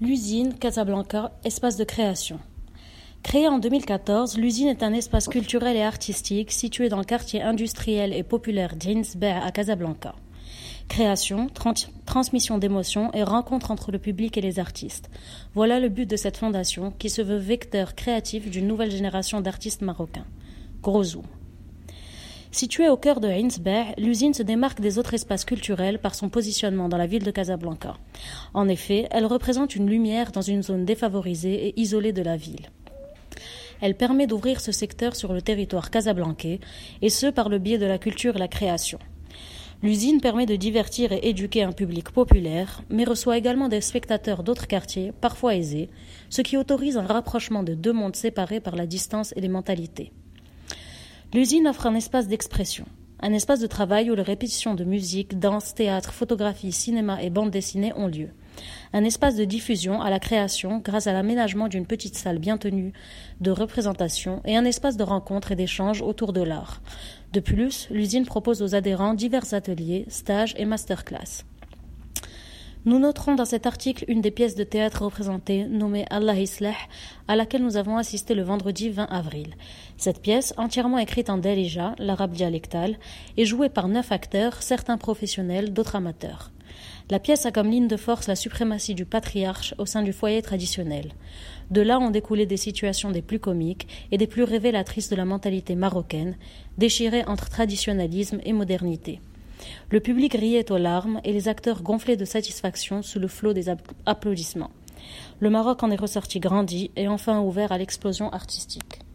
L'usine Casablanca, espace de création. Créée en 2014, l'usine est un espace culturel et artistique situé dans le quartier industriel et populaire d'Ain Sebaa à Casablanca. Création, transmission d'émotions et rencontre entre le public et les artistes. Voilà le but de cette fondation qui se veut vecteur créatif d'une nouvelle génération d'artistes marocains. Gros zoom. Située au cœur de Ain Sebaa, l'usine se démarque des autres espaces culturels par son positionnement dans la ville de Casablanca. En effet, elle représente une lumière dans une zone défavorisée et isolée de la ville. Elle permet d'ouvrir ce secteur sur le territoire casablancais, et ce par le biais de la culture et la création. L'usine permet de divertir et éduquer un public populaire, mais reçoit également des spectateurs d'autres quartiers, parfois aisés, ce qui autorise un rapprochement de deux mondes séparés par la distance et les mentalités. L'usine offre un espace d'expression, un espace de travail où les répétitions de musique, danse, théâtre, photographie, cinéma et bande dessinée ont lieu. Un espace de diffusion à la création grâce à l'aménagement d'une petite salle bien tenue de représentation et un espace de rencontre et d'échange autour de l'art. De plus, l'usine propose aux adhérents divers ateliers, stages et masterclass. Nous noterons dans cet article une des pièces de théâtre représentées, nommée Allah Islah, à laquelle nous avons assisté le vendredi 20 avril. Cette pièce, entièrement écrite en Darija, l'arabe dialectal, est jouée par 9 acteurs, certains professionnels, d'autres amateurs. La pièce a comme ligne de force la suprématie du patriarche au sein du foyer traditionnel. De là ont découlé des situations des plus comiques et des plus révélatrices de la mentalité marocaine, déchirée entre traditionnalisme et modernité. Le public riait aux larmes et les acteurs gonflaient de satisfaction sous le flot des applaudissements. Le Maroc en est ressorti grandi et enfin ouvert à l'explosion artistique.